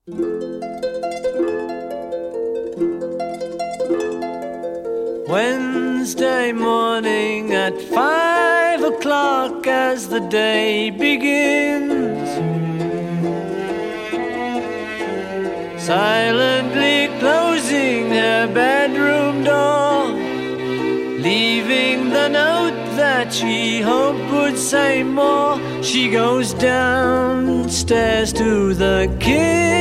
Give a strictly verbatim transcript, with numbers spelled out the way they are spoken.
Wednesday morning at five o'clock as the day begins, silently closing her bedroom door, leaving the note that she hoped would say more. She goes downstairs to the kitchen.